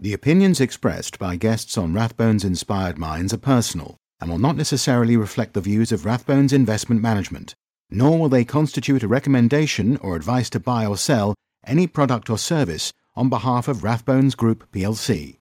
The opinions expressed by guests on Rathbones Inspired Minds are personal and will not necessarily reflect the views of Rathbones Investment Management, nor will they constitute a recommendation or advice to buy or sell any product or service on behalf of Rathbones Group plc.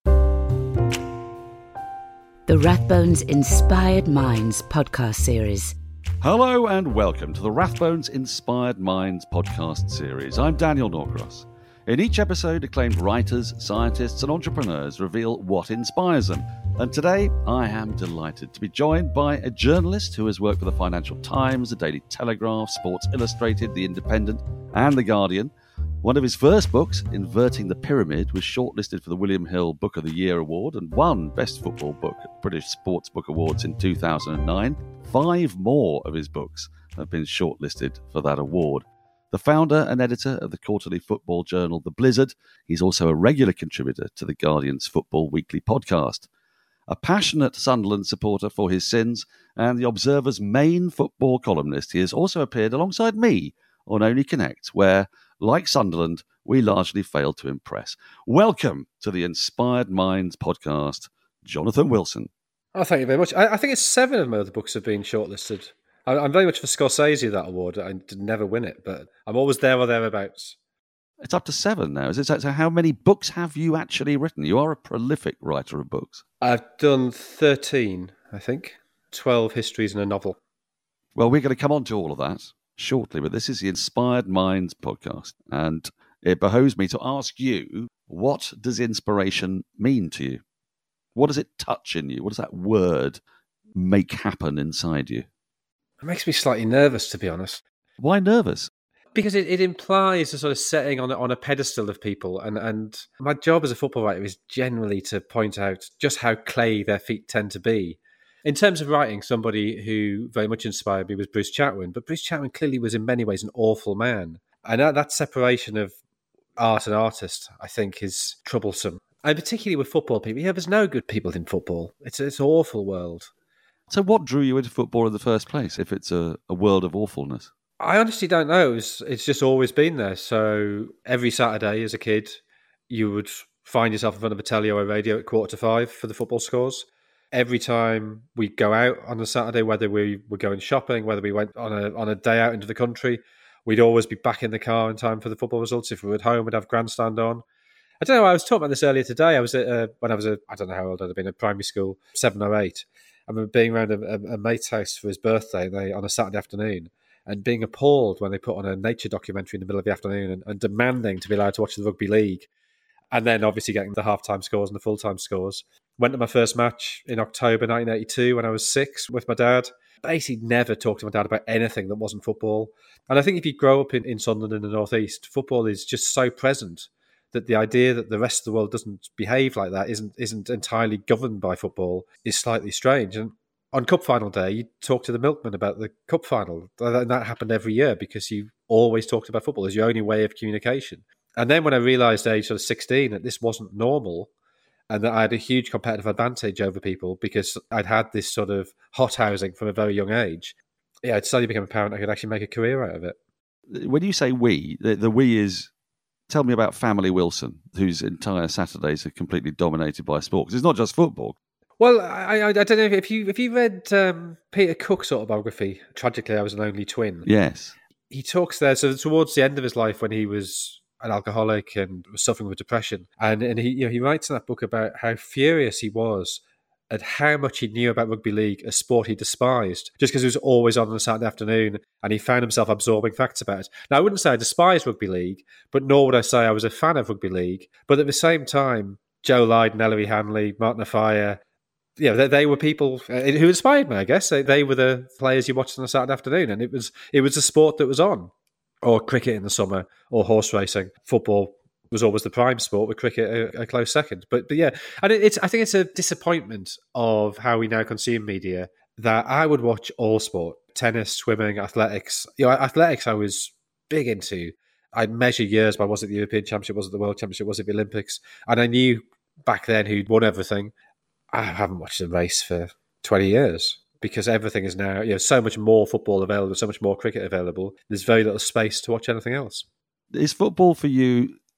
The Rathbones Inspired Minds podcast series. Hello and welcome to the Rathbones Inspired Minds podcast series. I'm Daniel Norcross. In each episode, acclaimed writers, scientists and entrepreneurs reveal what inspires them. And today, I am delighted to be joined by a journalist who has worked for the Financial Times, the Daily Telegraph, Sports Illustrated, The Independent and The Guardian. One of his first books, Inverting the Pyramid, was shortlisted for the William Hill Book of the Year Award and won Best Football Book at the British Sports Book Awards in 2009. 5 more of his books have been shortlisted for that award. The founder and editor of the quarterly football journal The Blizzard, he's also a regular contributor to The Guardian's Football Weekly podcast. A passionate Sunderland supporter for his sins and The Observer's main football columnist, he has also appeared alongside me on Only Connect, where, like Sunderland, we largely failed to impress. Welcome to the Inspired Minds podcast, Jonathan Wilson. Oh, thank you very much. I think it's 7 of my other books have been shortlisted. I'm very much for Scorsese, that award. I did never win it, but I'm always there or thereabouts. It's up to 7 now. Is it? So how many books have you actually written? You are a prolific writer of books. I've done 13, I think. 12 histories and a novel. Well, we're going to come on to all of that shortly, but this is the Inspired Minds podcast, and it behoves me to ask you, what does inspiration mean to you? What does it touch in you? What does that word make happen inside you? It makes me slightly nervous, to be honest. Why nervous? Because it implies a sort of setting on a pedestal of people, and my job as a football writer is generally to point out just how clay their feet tend to be. In terms of writing, somebody who very much inspired me was Bruce Chatwin, but Bruce Chatwin clearly was in many ways an awful man. And that separation of art and artist, I think, is troublesome. And particularly with football people. There's no good people in football. It's an awful world. So what drew you into football in the first place, if it's a world of awfulness? I honestly don't know. It's just always been there. So every Saturday as a kid, you would find yourself in front of a telly or a radio at 4:45 for the football scores. Every time we go out on a Saturday, whether we were going shopping, whether we went on a day out into the country, we'd always be back in the car in time for the football results. If we were at home, we'd have grandstand on. I don't know, I was talking about this earlier today. I was at, I don't know how old I'd have been, at primary school, 7 or 8. I remember being around a mate's house for his birthday on a Saturday afternoon and being appalled when they put on a nature documentary in the middle of the afternoon and demanding to be allowed to watch the rugby league. And then obviously getting the half-time scores and the full-time scores. Went to my first match in October 1982 when I was 6 with my dad. Basically never talked to my dad about anything that wasn't football. And I think if you grow up in Sunderland in the North East, football is just so present that the idea that the rest of the world doesn't behave like that, isn't entirely governed by football, is slightly strange. And on Cup Final Day, you talk to the milkman about the Cup Final. And that happened every year because you always talked about football as your only way of communication. And then when I realised at age sort of 16 that this wasn't normal and that I had a huge competitive advantage over people because I'd had this sort of hothousing from a very young age, it suddenly became apparent I could actually make a career out of it. When you say we, the we is... Tell me about Family Wilson, whose entire Saturdays are completely dominated by sport. Because it's not just football. Well, I don't know if you read Peter Cook's autobiography, Tragically, I Was an Only Twin. Yes. He talks there, so towards the end of his life when he was an alcoholic and was suffering with depression, and he writes in that book about how furious he was at how much he knew about rugby league, a sport he despised, just because it was always on a Saturday afternoon, and he found himself absorbing facts about it. Now, I wouldn't say I despised rugby league, but nor would I say I was a fan of rugby league. But at the same time, Joe Lydon, Ellery Hanley, Martin Offiah, they were people who inspired me, I guess. They were the players you watched on a Saturday afternoon, and it was a sport that was on. Or cricket in the summer, or horse racing. Football was always the prime sport, with cricket a close second. But yeah, and I think it's a disappointment of how we now consume media that I would watch all sport: tennis, swimming, athletics. Athletics I was big into. I'd measure years by, was it the European Championship, was it the World Championship, was it the Olympics? And I knew back then who'd won everything. I haven't watched a race for 20 years. Because everything is now, so much more football available, so much more cricket available. There's very little space to watch anything else. Is football for you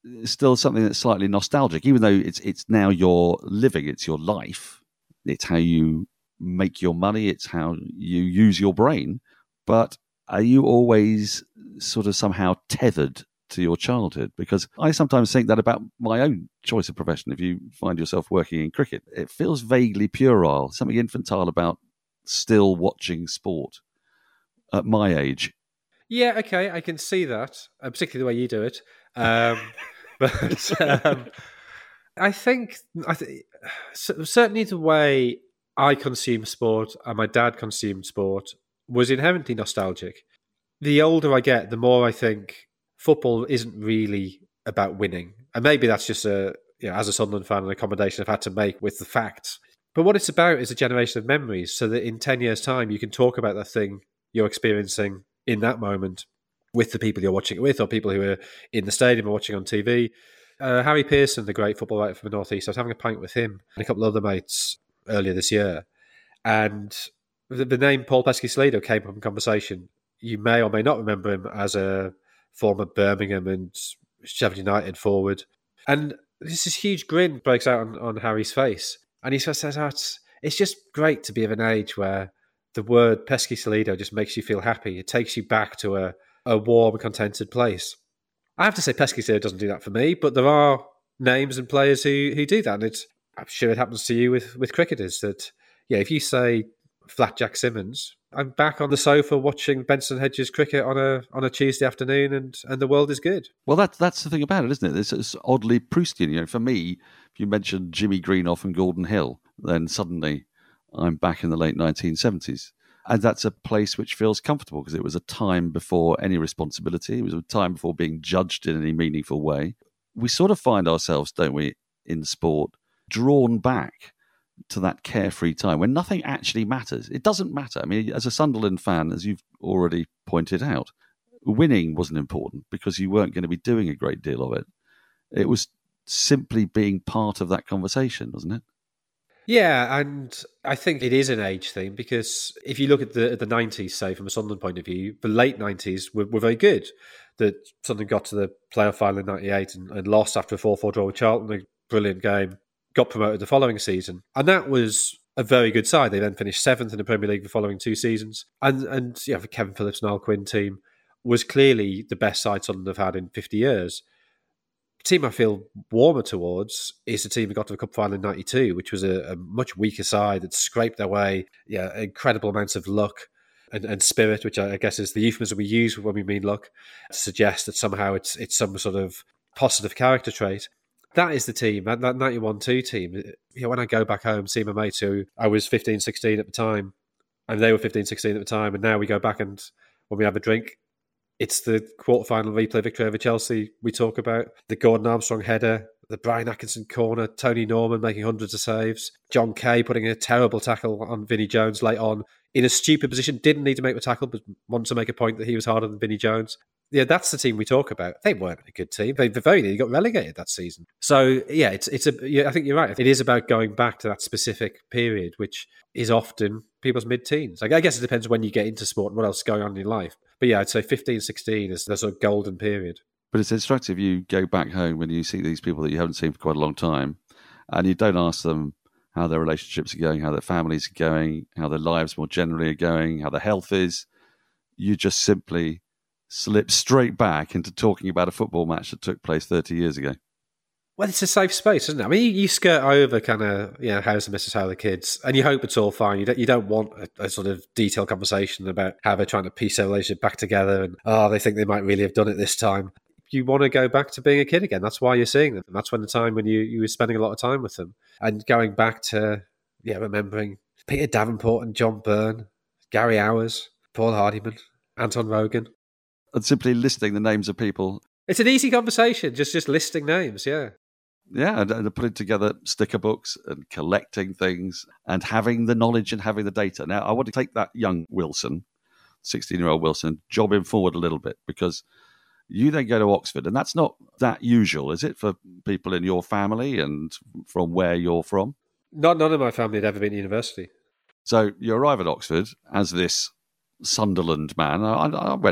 still something that's slightly nostalgic, even though it's now your living, it's your life, it's how you make your money, it's how you use your brain. But are you always sort of somehow tethered to your childhood? Because I sometimes think that about my own choice of profession. If you find yourself working in cricket, it feels vaguely puerile, something infantile about still watching sport at my age. Yeah, okay, I can see that, particularly the way you do it. But I think certainly the way I consume sport and my dad consumed sport was inherently nostalgic. The older I get, the more I think football isn't really about winning. And maybe that's just as a Sunderland fan, an accommodation I've had to make with the facts. But what it's about is a generation of memories, so that in 10 years' time, you can talk about that thing you're experiencing in that moment with the people you're watching it with, or people who are in the stadium or watching on TV. Harry Pearson, the great football writer from the North East, I was having a pint with him and a couple of other mates earlier this year. And the name Paul Pesky-Salido came up in conversation. You may or may not remember him as a former Birmingham and Sheffield United forward. And this huge grin breaks out on Harry's face. And he says, it's just great to be of an age where the word Pesky-Salido just makes you feel happy. It takes you back to a warm, contented place. I have to say Pesky-Salido doesn't do that for me, but there are names and players who do that. And I'm sure it happens to you with cricketers that, if you say Flat Jack Simmons, I'm back on the sofa watching Benson Hedges cricket on a Tuesday afternoon, and the world is good. Well, that's the thing about it, isn't it? It's oddly Proustian. For me, if you mention Jimmy Greenough and Gordon Hill, then suddenly I'm back in the late 1970s. And that's a place which feels comfortable because it was a time before any responsibility. It was a time before being judged in any meaningful way. We sort of find ourselves, don't we, in sport, drawn back to that carefree time when nothing actually matters. It doesn't matter. I mean, as a Sunderland fan, as you've already pointed out, winning wasn't important because you weren't going to be doing a great deal of it. It was simply being part of that conversation, wasn't it? Yeah, and I think it is an age thing because if you look at the 90s, say, from a Sunderland point of view, the late 90s were very good. That Sunderland got to the playoff final in 98 and lost after a 4-4 draw with Charlton, a brilliant game, got promoted the following season. And that was a very good side. They then finished 7th in the Premier League the following 2 seasons. And the Kevin Phillips and Al Quinn team was clearly the best side Sunderland have had in 50 years. The team I feel warmer towards is the team who got to the Cup final in 92, which was a much weaker side that scraped their way, incredible amounts of luck and spirit, which I guess is the euphemism we use when we mean luck, to suggest that somehow it's some sort of positive character trait. That is the team, that 91-2 team. When I go back home, see my mates who I was 15, 16 at the time, and they were 15, 16 at the time, and now we go back and when we have a drink, it's the quarterfinal replay victory over Chelsea we talk about, the Gordon Armstrong header, the Brian Atkinson corner, Tony Norman making hundreds of saves, John Kay putting a terrible tackle on Vinnie Jones late on in a stupid position, didn't need to make the tackle, but wanted to make a point that he was harder than Vinnie Jones. Yeah, that's the team we talk about. They weren't a good team. They very nearly got relegated that season. So I think you're right. It is about going back to that specific period, which is often people's mid-teens. I guess it depends when you get into sport and what else is going on in your life. But yeah, I'd say 15, 16 is the sort of golden period. But it's instructive. You go back home when you see these people that you haven't seen for quite a long time, and you don't ask them how their relationships are going, how their families are going, how their lives more generally are going, how their health is. You just simply slip straight back into talking about a football match that took place 30 years ago. Well, it's a safe space, isn't it? I mean, you skirt over kind of, how's the missus, how are the kids, and you hope it's all fine. You don't want a sort of detailed conversation about how they're trying to piece their relationship back together and, they think they might really have done it this time. You want to go back to being a kid again. That's why you're seeing them. That's when the time when you were spending a lot of time with them. And going back to, remembering Peter Davenport and John Byrne, Gary Hours, Paul Hardyman, Anton Rogan. And simply listing the names of people. It's an easy conversation, just listing names, yeah. Yeah, and putting together sticker books and collecting things and having the knowledge and having the data. Now, I want to take that young Wilson, 16-year-old Wilson, job him forward a little bit, because you then go to Oxford, and that's not that usual, is it, for people in your family and from where you're from? None of my family had ever been to university. So you arrive at Oxford as this Sunderland man. I went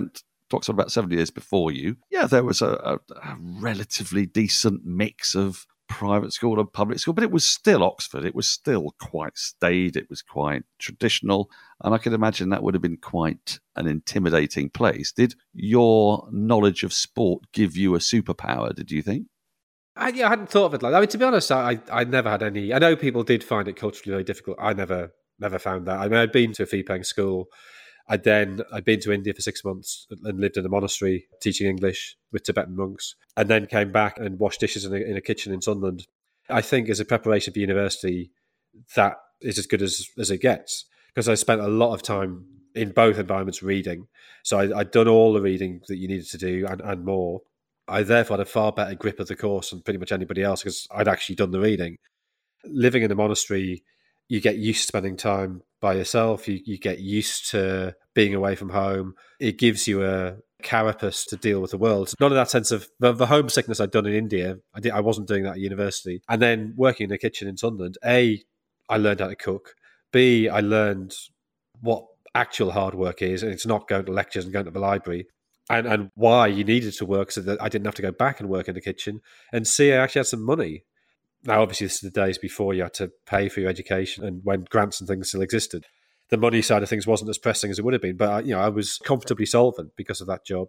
to Oxford about 7 years before you. Yeah, there was a relatively decent mix of private school and public school, but it was still Oxford. It was still quite staid. It was quite traditional. And I could imagine that would have been quite an intimidating place. Did your knowledge of sport give you a superpower, did you think? I hadn't thought of it like that. I mean, to be honest, I never had any... I know people did find it culturally very difficult. I never found that. I mean, I'd been to a fee-paying school. I'd been to India for 6 months and lived in a monastery teaching English with Tibetan monks, and then came back and washed dishes in a kitchen in Sunderland. I think as a preparation for university, that is as good as it gets, because I spent a lot of time in both environments reading. So I'd done all the reading that you needed to do and more. I therefore had a far better grip of the course than pretty much anybody else because I'd actually done the reading. Living in a monastery, you get used to spending time by yourself. You get used to being away from home. It gives you a carapace to deal with the world. None of that sense of the homesickness I'd done in India. I wasn't doing that at university. And then working in a kitchen in Sunderland, A, I learned how to cook. B, I learned what actual hard work is, and it's not going to lectures and going to the library. And why you needed to work so that I didn't have to go back and work in the kitchen. And C, I actually had some money. Now, obviously, this is the days before you had to pay for your education and when grants and things still existed. The money side of things wasn't as pressing as it would have been, but I was comfortably solvent because of that job.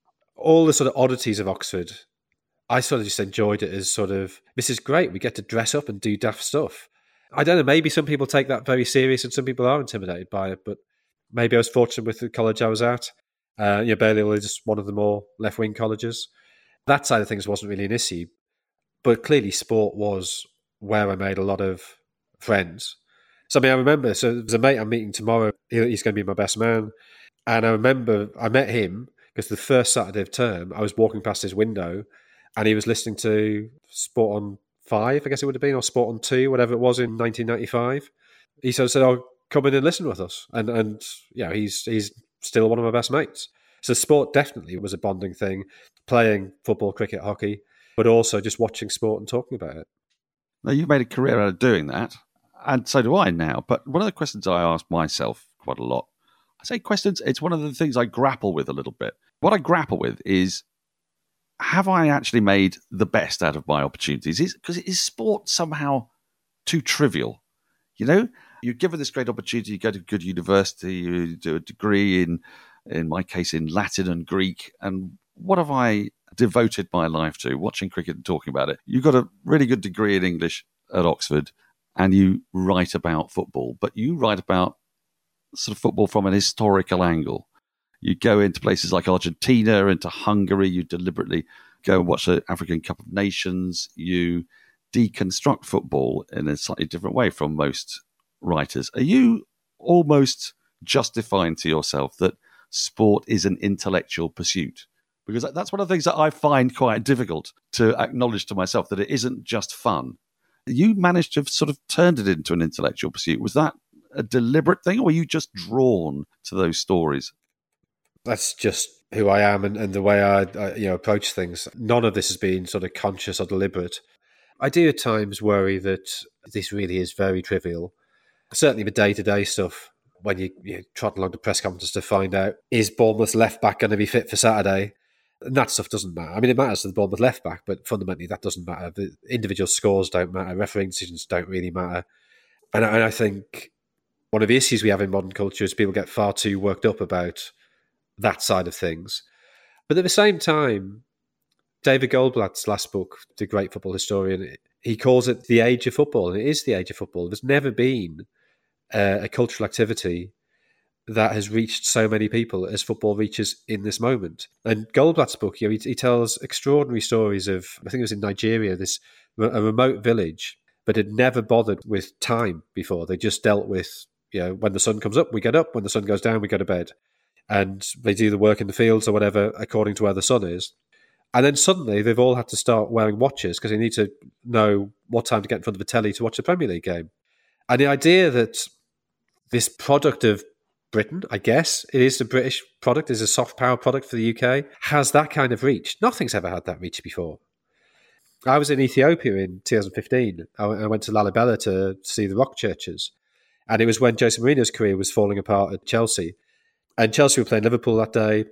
All the sort of oddities of Oxford, I sort of just enjoyed it as sort of, this is great, we get to dress up and do daft stuff. I don't know, maybe some people take that very serious and some people are intimidated by it, but maybe I was fortunate with the college I was at. Balliol is one of the more left-wing colleges. That side of things wasn't really an issue. But clearly sport was where I made a lot of friends. So, I remember, there's a mate I'm meeting tomorrow. He's going to be my best man. And I remember I met him because the first Saturday of term, I was walking past his window and he was listening to Sport on 5, I guess it would have been, or Sport on 2, whatever it was in 1995. He sort of said, "Oh, come in and listen with us." And he's still one of my best mates. So sport definitely was a bonding thing, playing football, cricket, hockey, but also just watching sport and talking about it. Now, you've made a career out of doing that, and so do I now. But one of the questions I ask myself quite a lot, I say questions, it's one of the things I grapple with a little bit. What I grapple with is, have I actually made the best out of my opportunities? Because is sport somehow too trivial? You're given this great opportunity, you go to a good university, you do a degree in my case, in Latin and Greek, and what have I devoted my life to? Watching cricket and talking about it. You got a really good degree in English at Oxford and you write about football, but you write about sort of football from an historical angle. You go into places like Argentina, into Hungary, you deliberately go and watch the African Cup of Nations, you deconstruct football in a slightly different way from most writers. Are you almost justifying to yourself that sport is an intellectual pursuit? Because that's one of the things that I find quite difficult to acknowledge to myself, that it isn't just fun. You managed to have sort of turned it into an intellectual pursuit. Was that a deliberate thing, or were you just drawn to those stories? That's just who I am and the way I approach things. None of this has been sort of conscious or deliberate. I do at times worry that this really is very trivial. Certainly the day-to-day stuff, when you trot along to press conferences to find out, is Bournemouth's left-back going to be fit for Saturday? And that stuff doesn't matter. It matters to the Bournemouth left-back, but fundamentally that doesn't matter. The individual scores don't matter. Refereeing decisions don't really matter. And I think one of the issues we have in modern culture is people get far too worked up about that side of things. But at the same time, David Goldblatt's last book, The Great Football Historian, he calls it the age of football, and it is the age of football. There's never been a cultural activity that has reached so many people as football reaches in this moment. And Goldblatt's book, he tells extraordinary stories of, I think it was in Nigeria, a remote village, but had never bothered with time before. They just dealt with, when the sun comes up, we get up. When the sun goes down, we go to bed. And they do the work in the fields or whatever according to where the sun is. And then suddenly they've all had to start wearing watches because they need to know what time to get in front of the telly to watch the Premier League game. And the idea that this product of Britain, I guess it is the British product, is a soft power product for the UK, has that kind of reach. Nothing's ever had that reach before. I was in Ethiopia in 2015. I went to Lalibela to see the rock churches. And it was when Jose Mourinho's career was falling apart at Chelsea. And Chelsea were playing Liverpool that day.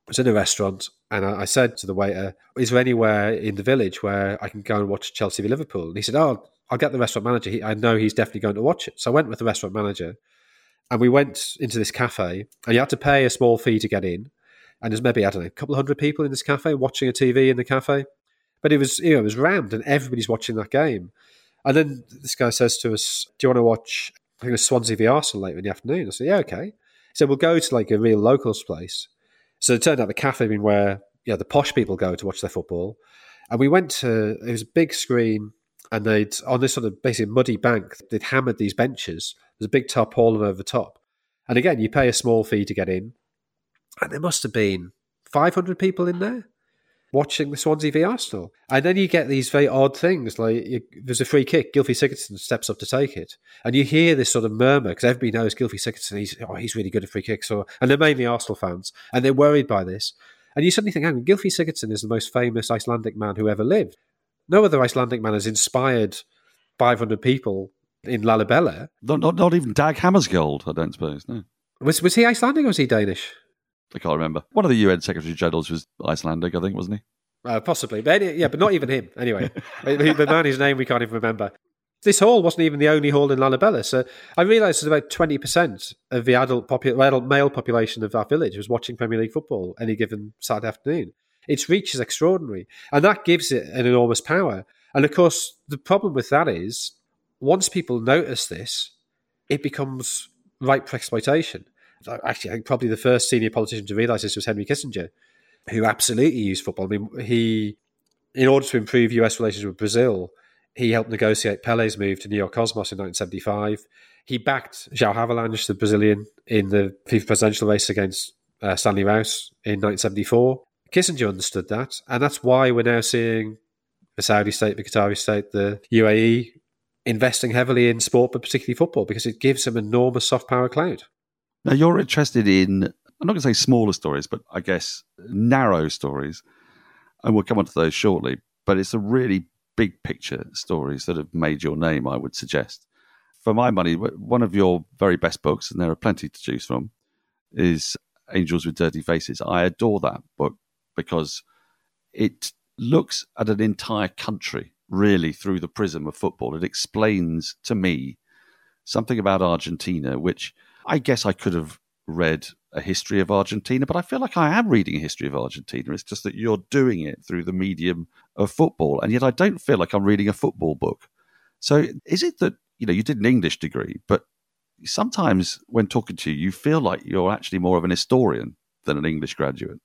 was in a restaurant, and I said to the waiter, is there anywhere in the village where I can go and watch Chelsea v Liverpool? And he said, oh, I'll get the restaurant manager. I know he's definitely going to watch it. So I went with the restaurant manager, and we went into this cafe, and you had to pay a small fee to get in. And there's maybe, I don't know, a couple of hundred people in this cafe watching a TV in the cafe. But it was, it was rammed, and everybody's watching that game. And then this guy says to us, do you want to watch, I think it was Swansea v Arsenal later in the afternoon? I said, yeah, okay. He said, we'll go to like a real locals place. So it turned out the cafe had been where the posh people go to watch their football. And we went to, it was a big screen, and they'd, on this sort of basically muddy bank, they'd hammered these benches. There's a big tarpaulin over the top. And again, you pay a small fee to get in. And there must have been 500 people in there watching the Swansea v Arsenal. And then you get these very odd things, like there's a free kick, Gylfi Sigurdsson steps up to take it. And you hear this sort of murmur, because everybody knows Gylfi Sigurdsson, he's really good at free kicks. And they're mainly Arsenal fans, and they're worried by this. And you suddenly think, hang on, Gylfi Sigurdsson is the most famous Icelandic man who ever lived. No other Icelandic man has inspired 500 people in Lalibela. Not even Dag Hammarskjöld, I don't suppose, no. Was he Icelandic or was he Danish? I can't remember. One of the UN Secretary Generals was Icelandic, I think, wasn't he? Possibly. But but not even him, anyway. The man whose name we can't even remember. This hall wasn't even the only hall in Lalibela. So I realised that about 20% of the adult male population of that village was watching Premier League football any given Saturday afternoon. Its reach is extraordinary. And that gives it an enormous power. And of course, the problem with that is, once people notice this, it becomes ripe for exploitation. Actually, I think probably the first senior politician to realise this was Henry Kissinger, who absolutely used football. I mean, in order to improve US relations with Brazil, he helped negotiate Pele's move to New York Cosmos in 1975. He backed João Havelange, the Brazilian, in the FIFA presidential race against Stanley Rouse in 1974. Kissinger understood that, and that's why we're now seeing the Saudi state, the Qatari state, the UAE investing heavily in sport, but particularly football, because it gives them enormous soft power clout. Now, you're interested in, I'm not going to say smaller stories, but I guess narrow stories, and we'll come on to those shortly, but it's a really big picture stories that have made your name, I would suggest. For my money, one of your very best books, and there are plenty to choose from, is Angels with Dirty Faces. I adore that book because it looks at an entire country really through the prism of football. It explains to me something about Argentina, which I guess I could have read a history of Argentina, but I feel like I am reading a history of Argentina. It's just that you're doing it through the medium of football, and yet I don't feel like I'm reading a football book. So is it that, you did an English degree, but sometimes when talking to you, you feel like you're actually more of an historian than an English graduate?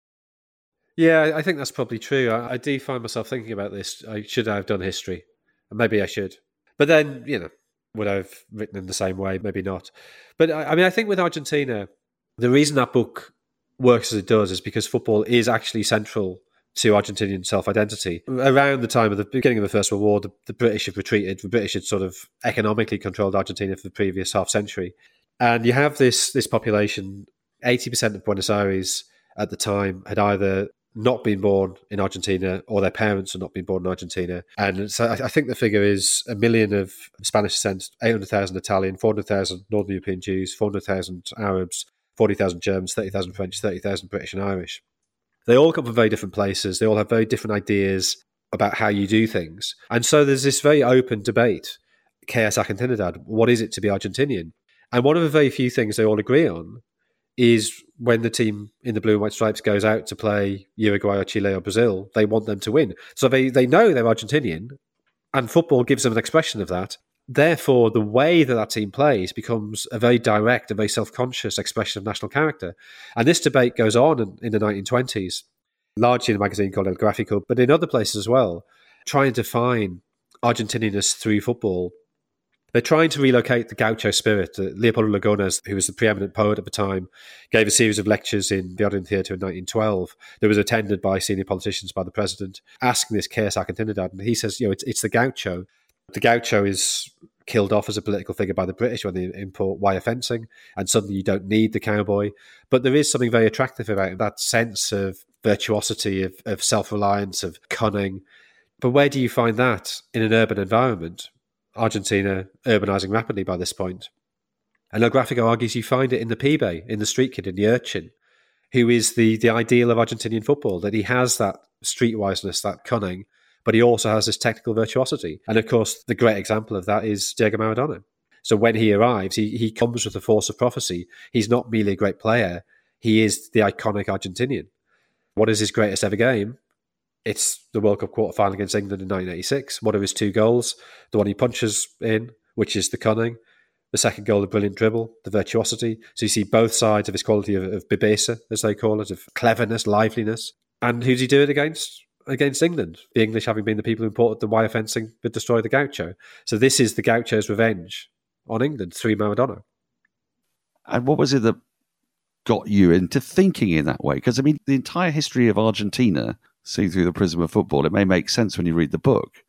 Yeah, I think that's probably true. I do find myself thinking about this. Should I have done history? Maybe I should. But then, would I have written in the same way? Maybe not. But I think with Argentina, the reason that book works as it does is because football is actually central to Argentinian self-identity. Around the time of the beginning of the First World War, the British had retreated. The British had sort of economically controlled Argentina for the previous half century. And you have this population, 80% of Buenos Aires at the time had either not been born in Argentina or their parents had not been born in Argentina. And so I think the figure is 1 million of Spanish descent, 800,000 Italian, 400,000 Northern European Jews, 400,000 Arabs, 40,000 Germans, 30,000 French, 30,000 British and Irish. They all come from very different places. They all have very different ideas about how you do things. And so there's this very open debate. ¿Qué es Argentinidad? What is it to be Argentinian? And one of the very few things they all agree on is when the team in the blue and white stripes goes out to play Uruguay or Chile or Brazil, they want them to win. So they know they're Argentinian, and football gives them an expression of that. Therefore, the way that team plays becomes a very direct and very self-conscious expression of national character. And this debate goes on in the 1920s, largely in a magazine called El Gráfico, but in other places as well, trying to define Argentinianness through football. They're trying to relocate the gaucho spirit. Leopoldo Lugones, who was the preeminent poet at the time, gave a series of lectures in the Odeon Theatre in 1912 that was attended by senior politicians, by the president, asking this ¿Qué es Argentinidad? And he says, it's the gaucho. The gaucho is killed off as a political figure by the British when they import wire fencing, and suddenly you don't need the cowboy. But there is something very attractive about it, that sense of virtuosity, of self-reliance, of cunning. But where do you find that in an urban environment? Argentina urbanising rapidly by this point. And El Gráfico argues you find it in the pibe, in the street kid, in the urchin, who is the ideal of Argentinian football, that he has that streetwiseness, that cunning, but he also has this technical virtuosity. And of course, the great example of that is Diego Maradona. So when he arrives, he comes with the force of prophecy. He's not merely a great player. He is the iconic Argentinian. What is his greatest ever game? It's the World Cup quarter-final against England in 1986. What are his 2 goals? The one he punches in, which is the cunning. The second goal, the brilliant dribble, the virtuosity. So you see both sides of his quality of bebesa, as they call it, of cleverness, liveliness. And who does he do it against? Against England. The English having been the people who imported the wire fencing that destroyed the gaucho. So this is the gaucho's revenge on England through Maradona. And what was it that got you into thinking in that way? Because, I mean, the entire history of Argentina, seen through the prism of football, it may make sense when you read the book,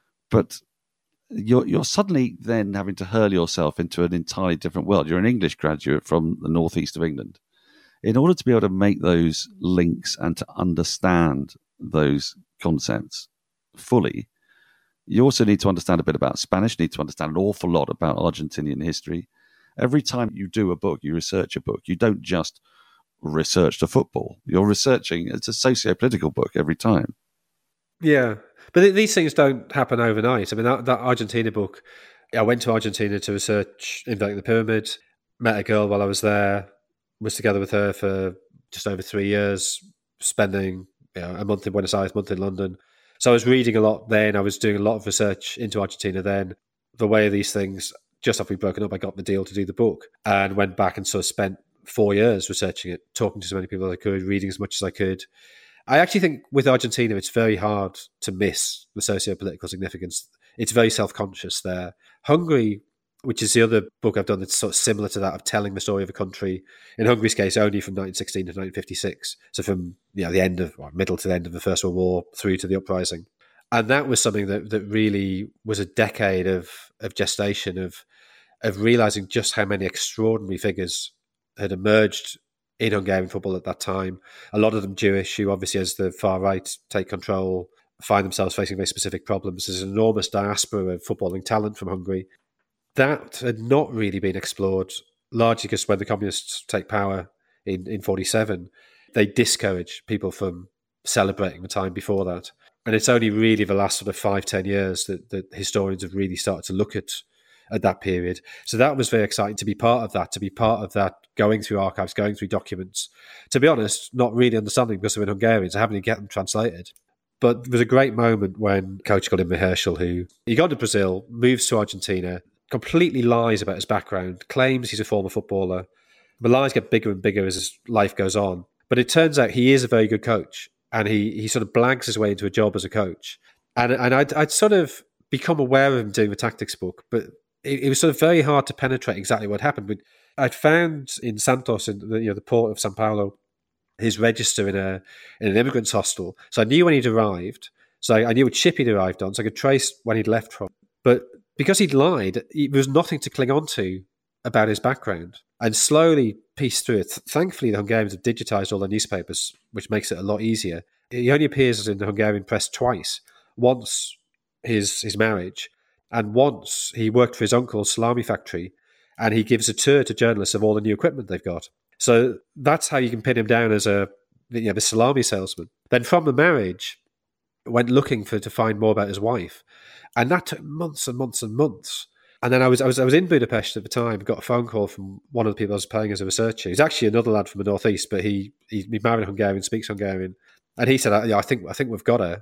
but you're suddenly then having to hurl yourself into an entirely different world. You're an English graduate from the northeast of England. In order to be able to make those links and to understand those concepts fully, you also need to understand a bit about Spanish, you need to understand an awful lot about Argentinian history. Every time you do a book, you research a book, you don't just research the football. You're researching, it's a socio-political book every time. Yeah, but these things don't happen overnight. I mean, that Argentina book, I went to Argentina to research Inventing the Pyramid, met a girl while I was there, was together with her for just over 3 years, spending a month in Buenos Aires, a month in London. So I was reading a lot then. I was doing a lot of research into Argentina then. The way of these things, just after we'd broken up, I got the deal to do the book and went back and sort of spent 4 years researching it, talking to as many people as I could, reading as much as I could. I actually think with Argentina, it's very hard to miss the socio-political significance. It's very self-conscious there. Hungary, which is the other book I've done that's sort of similar to that, of telling the story of a country. In Hungary's case, only from 1916 to 1956. So from the end of, or middle to the end of the First World War through to the uprising. And that was something that really was a decade of gestation, of realising just how many extraordinary figures had emerged in Hungarian football at that time. A lot of them Jewish, who obviously, as the far right take control, find themselves facing very specific problems. There's an enormous diaspora of footballing talent from Hungary. That had not really been explored, largely because when the communists take power in 1947, they discouraged people from celebrating the time before that. And it's only really the last sort of 5-10 years that historians have really started to look at that period. So that was very exciting to be part of that, going through archives, going through documents. To be honest, not really understanding because they were in Hungarian, so having to get them translated. But there was a great moment when a coach called Imre Herschel, who he got to Brazil, moves to Argentina, completely lies about his background, claims he's a former footballer. The lies get bigger and bigger as his life goes on. But it turns out he is a very good coach, and he sort of blags his way into a job as a coach. And I'd sort of become aware of him doing the tactics book, but it was sort of very hard to penetrate exactly what happened. But I'd found in Santos, in the port of São Paulo, his register in an immigrants hostel. So I knew when he'd arrived. So I knew what ship he'd arrived on, so I could trace when he'd left from. But because he'd lied, there was nothing to cling on to about his background. And slowly pieced through it. Thankfully, the Hungarians have digitized all their newspapers, which makes it a lot easier. He only appears in the Hungarian press twice. Once his marriage, and once he worked for his uncle's salami factory, and he gives a tour to journalists of all the new equipment they've got. So that's how you can pin him down as the salami salesman. Then from the marriage, went looking to find more about his wife, and that took months and months and months. And then I was in Budapest at the time, got a phone call from one of the people I was paying as a researcher. He's actually another lad from the northeast, but he married a Hungarian, speaks Hungarian, and he said, I think we've got her.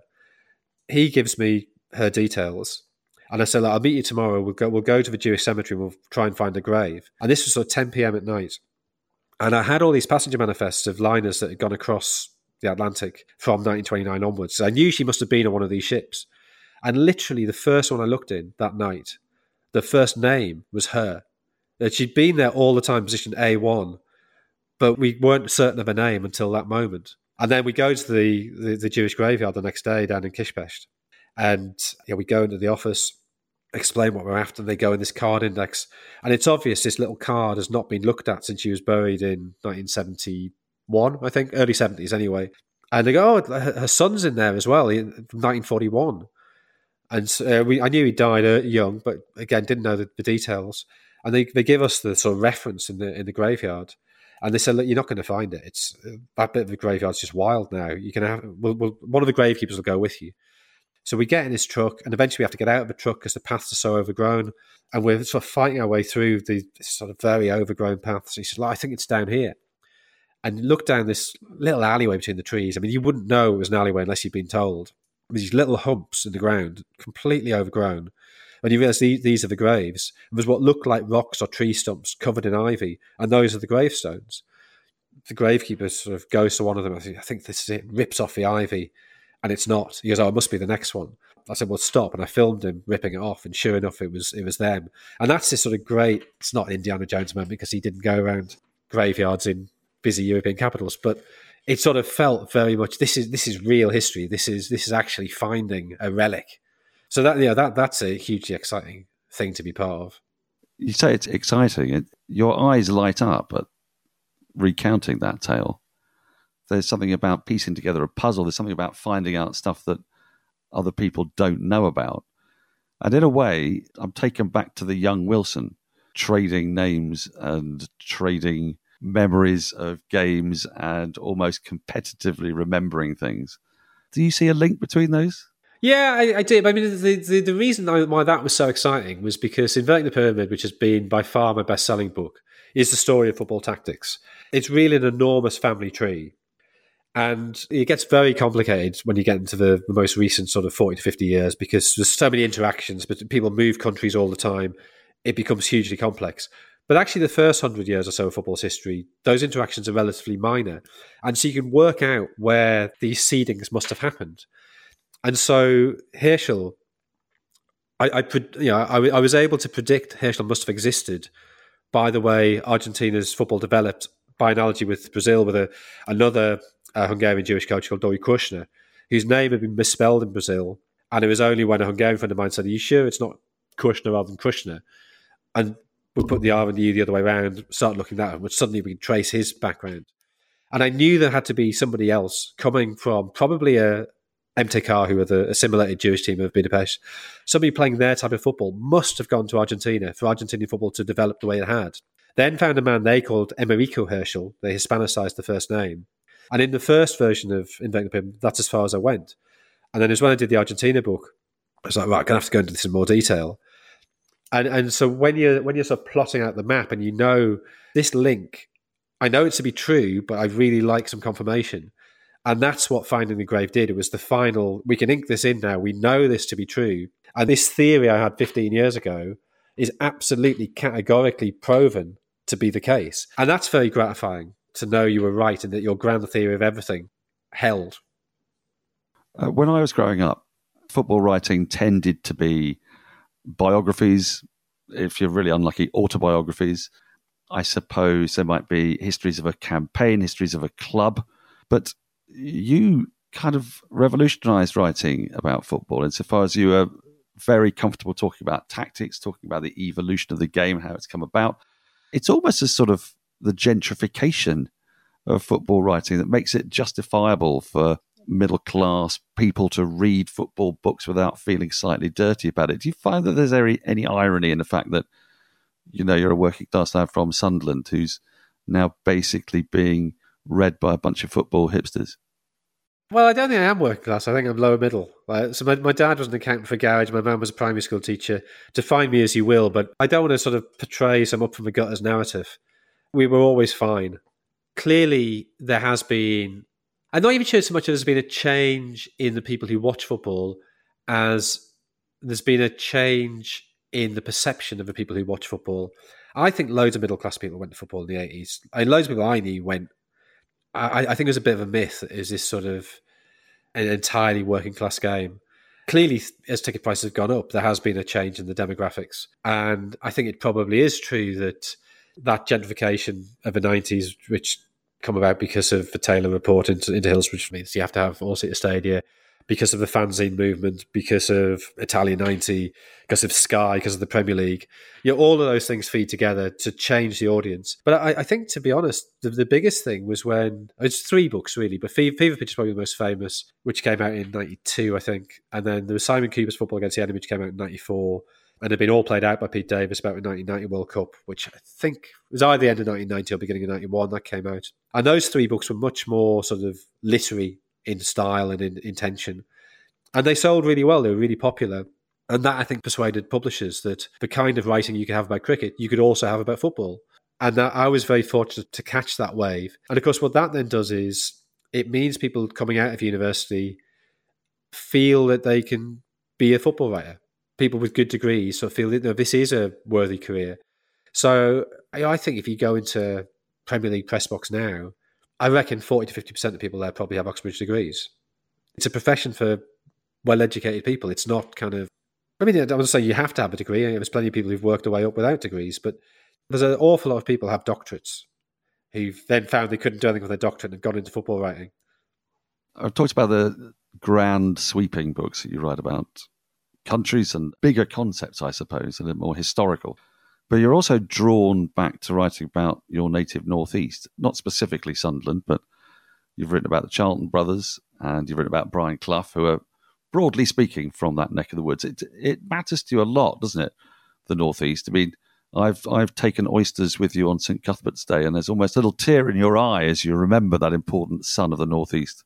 He gives me her details. And I said, I'll meet you tomorrow. We'll go to the Jewish cemetery. We'll try and find a grave. And this was sort of 10 p.m. at night. And I had all these passenger manifests of liners that had gone across the Atlantic from 1929 onwards. So I knew she must have been on one of these ships. And literally the first one I looked in that night, the first name was her. That she'd been there all the time, position A1, but we weren't certain of her name until that moment. And then we go to the Jewish graveyard the next day down in Kispest. And we go into the office, explain what we're after, and they go in this card index. And it's obvious this little card has not been looked at since she was buried in 1971, I think, early 70s anyway. And they go, her son's in there as well, from 1941. And so, I knew he died young, but again, didn't know the details. And they give us the sort of reference in the graveyard. And they said, look, you're not going to find it. It's that bit of the graveyard's just wild now. You can have one of the gravekeepers will go with you. So we get in his truck, and eventually we have to get out of the truck because the paths are so overgrown, and we're sort of fighting our way through the sort of very overgrown paths. He said, I think it's down here. And you look down this little alleyway between the trees. I mean, you wouldn't know it was an alleyway unless you'd been told. These little humps in the ground, completely overgrown. When you realise these are the graves, it was what looked like rocks or tree stumps covered in ivy, and those are the gravestones. The gravekeeper sort of goes to one of them. I think this is it, rips off the ivy, and it's not. He goes, it must be the next one. I said, well, stop. And I filmed him ripping it off, and sure enough, it was them. And that's this sort of great, it's not an Indiana Jones moment because he didn't go around graveyards in busy European capitals, but it sort of felt very much, this is real history. This is actually finding a relic. So that's a hugely exciting thing to be part of. You say it's exciting. Your eyes light up at recounting that tale. There's something about piecing together a puzzle. There's something about finding out stuff that other people don't know about. And in a way, I'm taken back to the young Wilson, trading names and trading memories of games and almost competitively remembering things. Do you see a link between those? Yeah, I did. I mean, the reason why that was so exciting was because Inverting the Pyramid, which has been by far my best-selling book, is the story of football tactics. It's really an enormous family tree. And it gets very complicated when you get into the most recent sort of 40 to 50 years because there's so many interactions, but people move countries all the time. It becomes hugely complex. But actually the first 100 years or so of football's history, those interactions are relatively minor. And so you can work out where these seedings must have happened. And so Herschel, I was able to predict Herschel must have existed by the way Argentina's football developed, by analogy with Brazil, with another Hungarian Jewish coach called Dori Kushner, whose name had been misspelled in Brazil. And it was only when a Hungarian friend of mine said, are you sure it's not Kushner rather than Kushner? And we put the R and the U the other way around, started looking at that, which suddenly we could trace his background. And I knew there had to be somebody else coming from probably a MTK, who were the assimilated Jewish team of Budapest. Somebody playing their type of football must have gone to Argentina for Argentinian football to develop the way it had. Then found a man they called Emerico Herschel. They Hispanicized the first name. And in the first version of Inverting the Pyramid, that's as far as I went. And then as when I did the Argentina book, I was like, right, I'm going to have to go into this in more detail. And so when you're sort of plotting out the map and you know this link, I know it's to be true, but I really like some confirmation. And that's what Finding the Grave did. It was the final, we can ink this in now. We know this to be true. And this theory I had 15 years ago is absolutely categorically proven to be the case. And that's very gratifying to know you were right and that your grand theory of everything held. When I was growing up, football writing tended to be biographies, if you're really unlucky, autobiographies. I suppose there might be histories of a campaign, histories of a club, but you kind of revolutionized writing about football insofar as you are very comfortable talking about tactics, talking about the evolution of the game, how it's come about. It's almost a sort of the gentrification of football writing that makes it justifiable for middle-class people to read football books without feeling slightly dirty about it. Do you find that there's any irony in the fact that, you know, you're a working-class lad from Sunderland who's now basically being read by a bunch of football hipsters? Well, I don't think I am working class. I think I'm lower middle. So my dad was an accountant for a garage. My mum was a primary school teacher. Define me as you will, but I don't want to sort of portray some up from the gutters narrative. We were always fine. Clearly, there has been, I'm not even sure so much there's been a change in the people who watch football as there's been a change in the perception of the people who watch football. I think loads of middle-class people went to football in the 80s. Loads of people I knew went. I think there's a bit of a myth that is this sort of an entirely working-class game. Clearly, as ticket prices have gone up, there has been a change in the demographics. And I think it probably is true that gentrification of the 90s, which come about because of the Taylor report into Hills, which means you have to have all-seater stadia, because of the fanzine movement, because of Italia 90, because of Sky, because of the Premier League. You know, all of those things feed together to change the audience. But I think, to be honest, the biggest thing was when, it's 3 books really, but Fever Pitch is probably the most famous, which came out in 92, I think. And then there was Simon Cooper's Football Against the Enemy, which came out in 94. and had been all played out by Pete Davis about the 1990 World Cup, which I think was either the end of 1990 or beginning of 91 that came out. And those three books were much more sort of literary in style and in intention. And they sold really well. They were really popular. And that, I think, persuaded publishers that the kind of writing you could have about cricket, you could also have about football. And that I was very fortunate to catch that wave. And of course, what that then does is it means people coming out of university feel that they can be a football writer. People with good degrees sort of feel that this is a worthy career. So I think if you go into Premier League press box now, I reckon 40 to 50% of people there probably have Oxbridge degrees. It's a profession for well-educated people. It's not kind of, I mean, I wouldn't say you have to have a degree. There's plenty of people who've worked their way up without degrees, but there's an awful lot of people who have doctorates who've then found they couldn't do anything with their doctorate and have gone into football writing. I've talked about the grand sweeping books that you write about countries and bigger concepts, I suppose, and more historical. But you're also drawn back to writing about your native northeast, not specifically Sunderland, but you've written about the Charlton brothers and you've written about Brian Clough, who are, broadly speaking, from that neck of the woods. It matters to you a lot, doesn't it, the northeast? I mean, I've taken oysters with you on St Cuthbert's Day, and there's almost a little tear in your eye as you remember that important son of the northeast.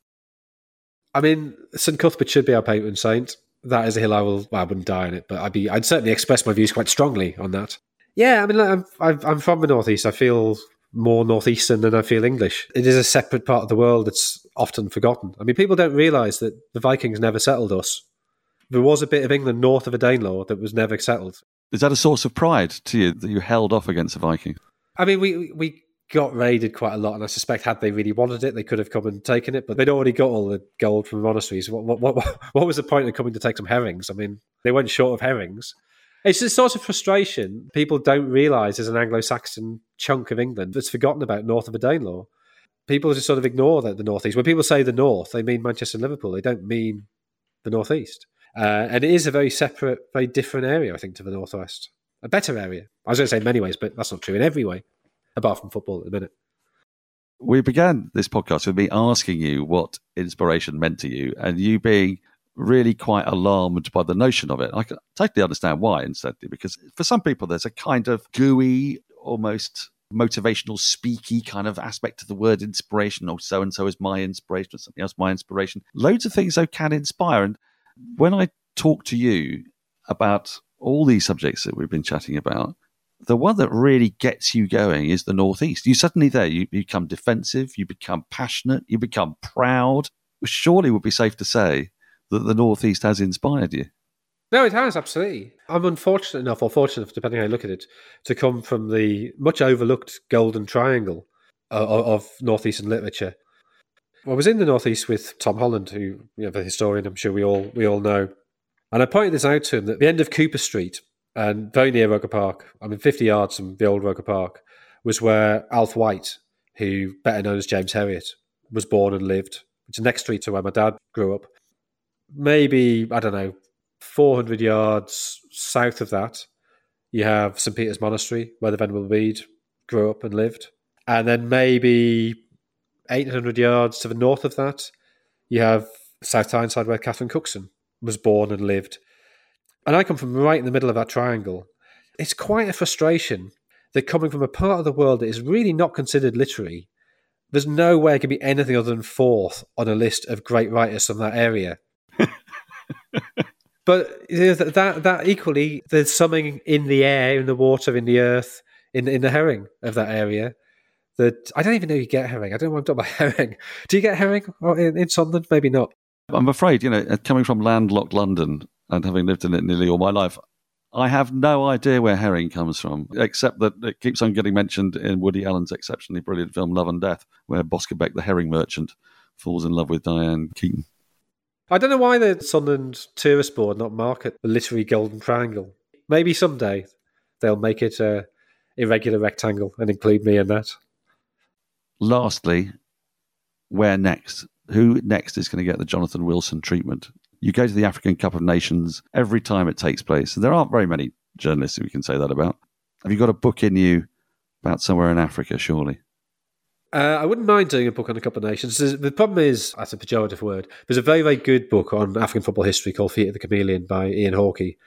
I mean, St Cuthbert should be our patron saint. That is a hill I wouldn't die on it, but I'd certainly express my views quite strongly on that. Yeah, I mean, I'm from the northeast. I feel more northeastern than I feel English. It is a separate part of the world that's often forgotten. I mean, people don't realise that the Vikings never settled us. There was a bit of England north of the Danelaw that was never settled. Is that a source of pride to you that you held off against the Vikings? I mean, we got raided quite a lot, and I suspect had they really wanted it, they could have come and taken it, but they'd already got all the gold from the monasteries. What was the point of coming to take some herrings? I mean, they weren't short of herrings. It's this sort of frustration people don't realise there's an Anglo-Saxon chunk of England that's forgotten about north of the Danelaw. People just sort of ignore the northeast. When people say the north, they mean Manchester and Liverpool. They don't mean the northeast. And it is a very separate, very different area, I think, to the northwest. A better area. I was going to say in many ways, but that's not true in every way, apart from football at the minute. We began this podcast with me asking you what inspiration meant to you, and you being really quite alarmed by the notion of it. I can totally understand why, incidentally, because for some people there's a kind of gooey, almost motivational, speaky kind of aspect to the word inspiration, or so-and-so is my inspiration, or something else my inspiration. Loads of things, though, can inspire. And when I talk to you about all these subjects that we've been chatting about, the one that really gets you going is the northeast. You suddenly there, you become defensive, you become passionate, you become proud. Surely it would be safe to say that the northeast has inspired you. No, it has, absolutely. I'm unfortunate enough, or fortunate enough, depending how you look at it, to come from the much overlooked Golden Triangle of northeastern literature. I was in the northeast with Tom Holland, who, the historian, I'm sure we all know. And I pointed this out to him that at the end of Cooper Street, and very near Roker Park, 50 yards from the old Roker Park, was where Alf White, who better known as James Herriot, was born and lived, which is the next street to where my dad grew up. Maybe, 400 yards south of that, you have St Peter's Monastery, where the Venerable Bede grew up and lived. And then maybe 800 yards to the north of that, you have South Tyneside, where Catherine Cookson was born and lived. And I come from right in the middle of that triangle. It's quite a frustration that coming from a part of the world that is really not considered literary, there's nowhere it can be anything other than fourth on a list of great writers from that area. But that equally, there's something in the air, in the water, in the earth, in the herring of that area that I don't even know you get herring. I don't know why I'm talking about herring. Do you get herring in Sunderland? Maybe not. I'm afraid, coming from landlocked London and having lived in it nearly all my life, I have no idea where herring comes from, except that it keeps on getting mentioned in Woody Allen's exceptionally brilliant film Love and Death, where Boscobek, the herring merchant, falls in love with Diane Keaton. I don't know why the Sunderland Tourist Board not market the literary Golden Triangle. Maybe someday they'll make it a irregular rectangle and include me in that. Lastly, where next? Who next is going to get the Jonathan Wilson treatment? You go to the African Cup of Nations every time it takes place. And there aren't very many journalists who we can say that about. Have you got a book in you about somewhere in Africa, surely? I wouldn't mind doing a book on a Cup of Nations. The problem is, that's a pejorative word, there's a very, very good book on African football history called Feet of the Chameleon by Ian Hawkey,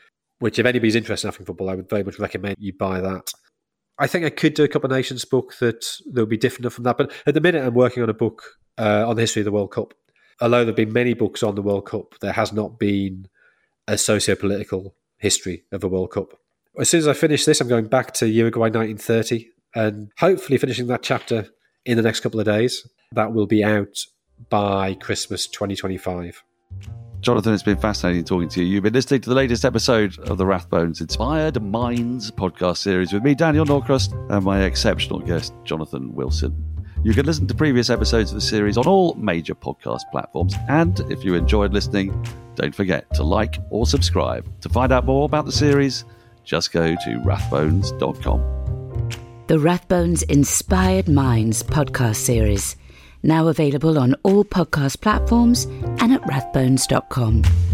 which if anybody's interested in African football, I would very much recommend you buy that. I think I could do a Cup of Nations book that will be different enough from that. But at the minute, I'm working on a book on the history of the World Cup. Although there have been many books on the World Cup, there has not been a socio-political history of the World Cup. As soon as I finish this, I'm going back to Uruguay 1930 and hopefully finishing that chapter in the next couple of days. That will be out by Christmas 2025. Jonathan, it's been fascinating talking to you. You've been listening to the latest episode of the Rathbones Inspired Minds podcast series with me, Daniel Norcross, and my exceptional guest, Jonathan Wilson. You can listen to previous episodes of the series on all major podcast platforms. And if you enjoyed listening, don't forget to like or subscribe. To find out more about the series, just go to rathbones.com. The Rathbones Inspired Minds podcast series, now available on all podcast platforms and at rathbones.com.